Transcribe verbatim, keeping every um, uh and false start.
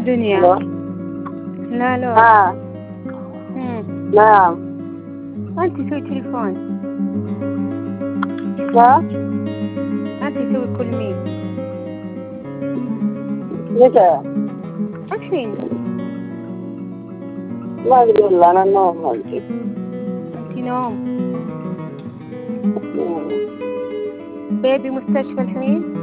دنيا. الو. لا لا. ها. مم. نعم. أنت سوي تليفون. لا. أنت سوي كل مين. متى؟ الحين. ما أدري والله أنا النوم ما أدري. أنت نوم. مم. بيبي مستشفى الحين.